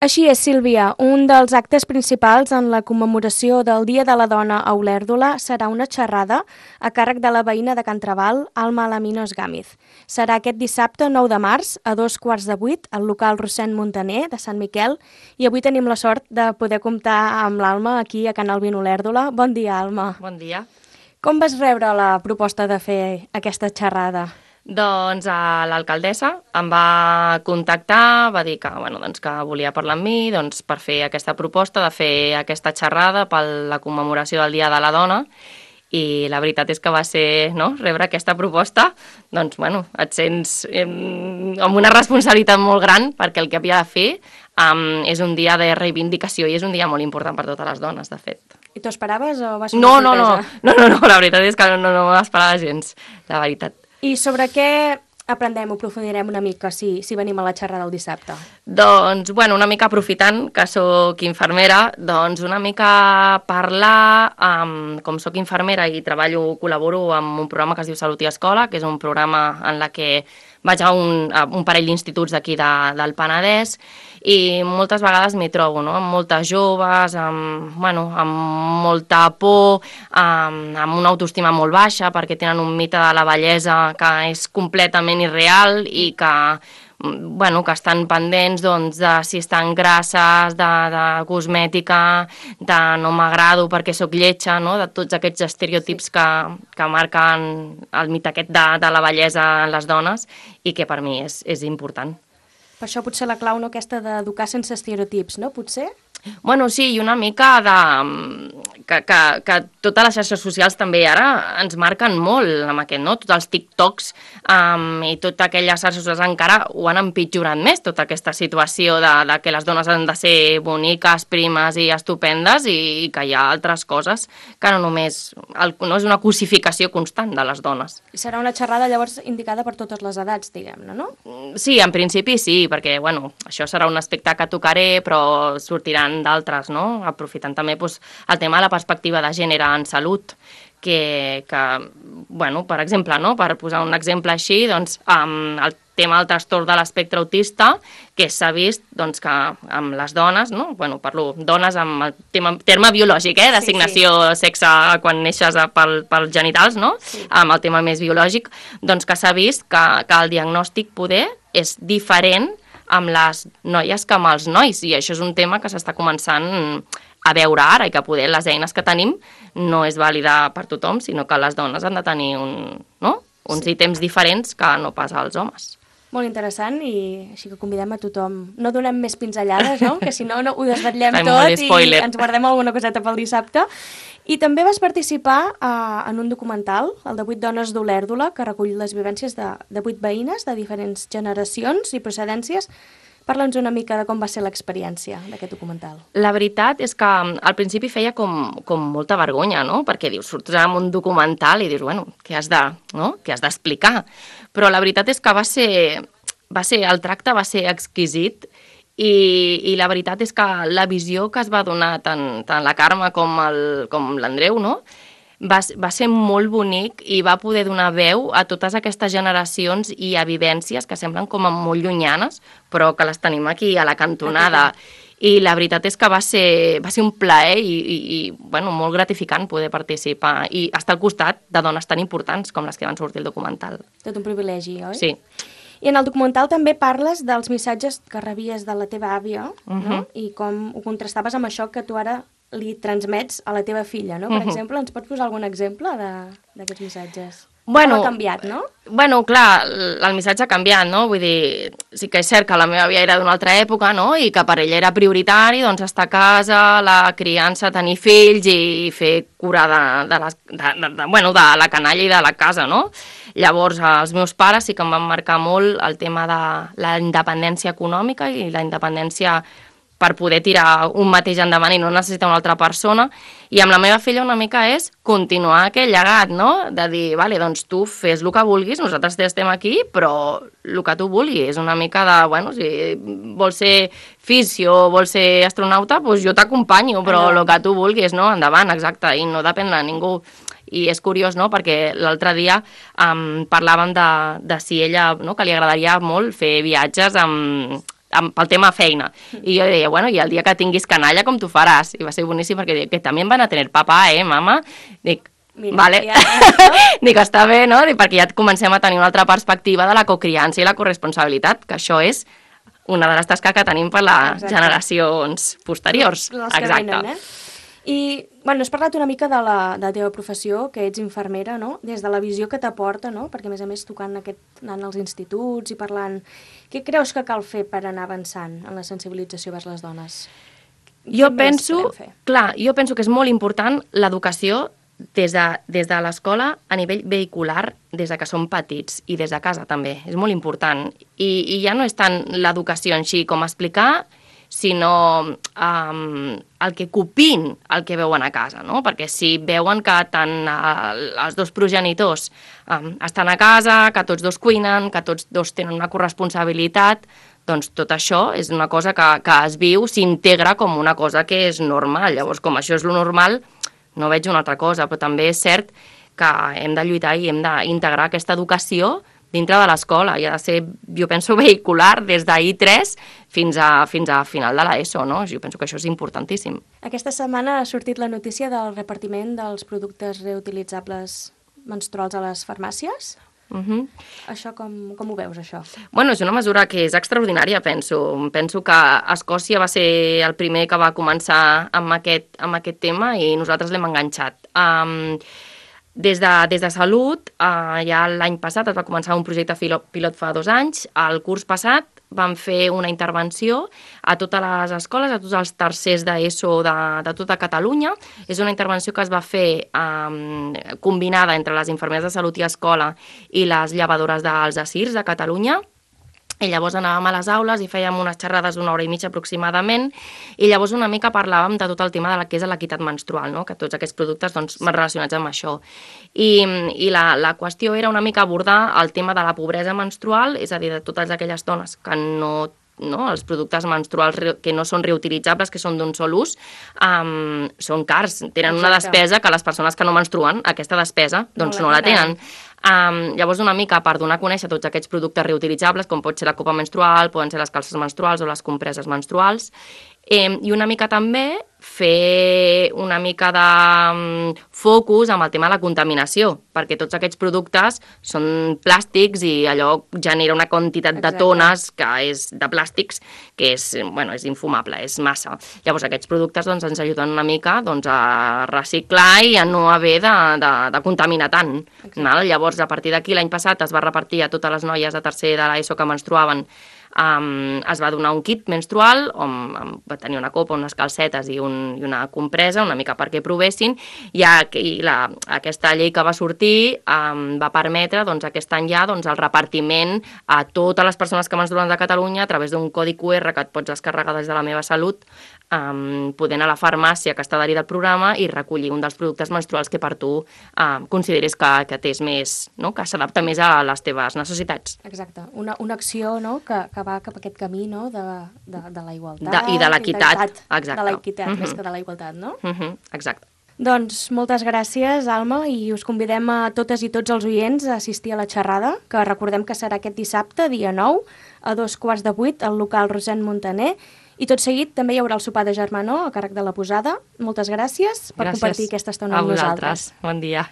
Així és, Sílvia. Un dels actes principals en la commemoració del Dia de la Dona a Olèrdola serà una xerrada a càrrec de la veïna de Can Traval, Alma Alaminos Gámez. Serà aquest dissabte 9 de març a 7:15 al local Rossend Montaner de Sant Miquel i avui tenim la sort de poder comptar amb l'Alma aquí a Can Albin Olèrdola. Bon dia, Alma. Bon dia. Com vas rebre la proposta de fer aquesta xerrada? Doncs l'alcaldessa em va contactar, va dir que volia parlar amb mi per fer aquesta proposta, de fer aquesta xerrada per la commemoració del Dia de la Dona, i la veritat és que va ser, rebre aquesta proposta, et sents amb una responsabilitat molt gran, perquè el que havia de fer és un dia de reivindicació i és un dia molt important per totes les dones, de fet. I t'ho esperaves o va ser una sorpresa? No, la veritat és que no m'esperava gens, la veritat. I sobre què aprendrem o aprofundirem una mica si venim a la xerrada el dissabte? Doncs, una mica aprofitant que sóc infermera, una mica parlar, com sóc infermera i col·laboro amb un programa que es diu Salut i Escola, que és un programa en la que vaig a un parell d'instituts d'aquí del Penedès, i moltes vegades m'hi trobo, amb moltes joves, amb molta por, amb una autoestima molt baixa, perquè tenen un mite de la bellesa que és completament irreal i que estan pendents de si estan grasses, de cosmètica, de no m'agrado perquè sóc lletja, de tots aquests estereotips que marquen el mite aquest de la bellesa en les dones i que per mi és important. Per això potser la clau aquesta d'educar sense estereotips, no? Potser? Sí, i una mica que totes les xarxes socials també ara ens marquen molt amb aquest, tots els TikToks i totes aquelles xarxes socials encara ho han empitjorat més, tota aquesta situació de que les dones han de ser boniques, primes i estupendes i que hi ha altres coses que no només és una cosificació constant de les dones. Serà una xerrada llavors indicada per totes les edats, diguem-ne, no? Sí, en principi sí, perquè això serà un aspecte que tocaré, però sortiran d'altres, aprofitant també el tema de la perspectiva de gènere en salut, que per exemple, per posar un exemple així, el tema del trastorn de l'espectre autista, que s'ha vist que amb les dones, parlo dones amb el terme biològic, d'assignació sexe quan neixes pels genitals, amb el tema més biològic, que s'ha vist que el diagnòstic poder és diferent amb les noies que amb els nois, i això és un tema que s'està començant a veure ara i que poder les eines que tenim no és vàlida per tothom, sinó que les dones han de tenir uns ítems diferents que no pas als homes. Molt interessant, i així que convidem a tothom. No donem més pinzellades, que si no ho desvetllem Fem tot i ens guardem alguna coseta pel dissabte. I també vas participar en un documental, el de 8 dones d'Olèrdola, que recull les vivències de 8 veïnes de diferents generacions i procedències. Parla'ns una mica de com va ser l'experiència d'aquest documental. La veritat és que al principi feia com molta vergonya, perquè surts en un documental i dius, què has d'explicar? Però la veritat és que el tracte va ser exquisit i la veritat és que la visió que es va donar tant la Carme com l'Andreu, va ser molt bonic i va poder donar veu a totes aquestes generacions i a vivències que semblen com molt llunyanes, però que les tenim aquí a la cantonada. I la veritat és que va ser un plaer i molt gratificant poder participar i estar al costat de dones tan importants com les que van sortir al documental. Tot un privilegi, oi? Sí. I en el documental també parles dels missatges que rebies de la teva àvia, no? I com ho contrastaves amb això que tu ara li transmets a la teva filla, no? Per exemple, ens pots posar algun exemple d'aquests missatges? Com ha canviat, no? Clar, el missatge ha canviat, no? Vull dir, sí que és cert que la meva àvia era d'una altra època, no? I que per ella era prioritari, estar a casa, la criança, tenir fills i fer cura de la canalla i de la casa, no? Llavors, els meus pares sí que em van marcar molt el tema de la independència econòmica i la independència per poder tirar un mateix endavant i no necessitar una altra persona. I amb la meva filla una mica és continuar aquell llegat, no? De dir, vale, doncs tu fes el que vulguis, nosaltres estem aquí, però el que tu vulguis. Una mica de, si vols ser fisio, vols ser astronauta, doncs jo t'acompanyo, però el que tu vulguis, no? Endavant, exacte, i no depèn de ningú. I és curiós, no?, perquè l'altre dia parlàvem de si ella, no?, que li agradaria molt fer viatges pel tema feina. I jo deia, bueno, i el dia que tinguis canalla, com t'ho faràs? I va ser boníssim perquè dic, que també van a tenir papà, mama? Dic, mira, vale. Ja, dic, està bé, no? Dic, perquè ja comencem a tenir una altra perspectiva de la cocriança i la corresponsabilitat, que això és una de les tasques que tenim per les generacions posteriors. Exacte. Venen, I, bueno, has parlat una mica de la teva professió, que ets infermera, no? Des de la visió que t'aporta, no? Perquè, a més, anant als instituts i parlant... Què creus que cal fer per anar avançant en la sensibilització vers les dones? Jo penso que és molt important l'educació des de l'escola a nivell vehicular, des de que som petits i des de casa també. És molt important. I ja no és tant l'educació en si com explicar, sinó el que copin el que veuen a casa, no? Perquè si veuen que tant els dos progenitors estan a casa, que tots dos cuinen, que tots dos tenen una corresponsabilitat, doncs tot això és una cosa que es viu, s'integra com una cosa que és normal. Llavors, com això és lo normal, no veig una altra cosa, però també és cert que hem de lluitar i hem d'integrar aquesta educació dintre de l'escola. I ha de ser, jo penso, vehicular des d'I3 fins a final de l'ESO, no? Jo penso que això és importantíssim. Aquesta setmana ha sortit la notícia del repartiment dels productes reutilitzables menstruals a les farmàcies. Això com ho veus, això? Bueno, és una mesura que és extraordinària, penso. Penso que Escòcia va ser el primer que va començar amb aquest tema i nosaltres l'hem enganxat. Des de Salut, ja l'any passat es va començar un projecte pilot fa 2 anys. El curs passat vam fer una intervenció a totes les escoles, a tots els tercers d'ESO de tota Catalunya. És una intervenció que es va fer combinada entre les infermeres de salut i escola i les llevadores dels ASIRS de Catalunya. I llavors anàvem a les aules i fèiem unes xerrades d'1 hora i mitja aproximadament, i llavors una mica parlàvem de tot el tema de la que és l'equitat menstrual, no? Que tots aquests productes relacionats amb això. I la qüestió era una mica abordar el tema de la pobresa menstrual, és a dir, de totes aquelles dones que no, els productes menstruals que no són reutilitzables, que són d'un sol ús, són cars, tenen una despesa que les persones que no menstruen, aquesta despesa, doncs no la tenen. Llavors, una mica per donar a conèixer tots aquests productes reutilitzables, com pot ser la copa menstrual, poden ser les calces menstruals o les compreses menstruals, i una mica també fer una mica de focus amb el tema de la contaminació, perquè tots aquests productes són plàstics i allò genera una quantitat de tones que és de plàstics que és infumable, és massa. Llavors aquests productes ens ajuden una mica a reciclar i a no haver de contaminar tant. Llavors, a partir d'aquí, l'any passat es va repartir a totes les noies de tercer de l'ESO que menstruaven, es va donar un kit menstrual on va tenir una copa, unes calcetes i una compresa, una mica perquè provessin, i aquesta llei que va sortir va permetre aquest any ja el repartiment a totes les persones que menstruen de Catalunya a través d'un codi QR que et pots descarregar des de la meva Salut, poder anar a la farmàcia que està adherida al programa i recollir un dels productes menstruals que per tu consideris que tens més, que s'adapta més a les teves necessitats. Exacte, una acció que va cap a aquest camí de la igualtat. I de l'equitat, exacte. De l'equitat, més que de la igualtat, no? Exacte. Doncs moltes gràcies, Alma, i us convidem a totes i tots els oients a assistir a la xerrada, que recordem que serà aquest dissabte, dia 9, a 7:15, al local Rossend Montaner, i tot seguit també hi haurà el sopar de germanor a càrrec de la posada. Moltes gràcies per compartir aquesta estona amb nosaltres. Bon dia.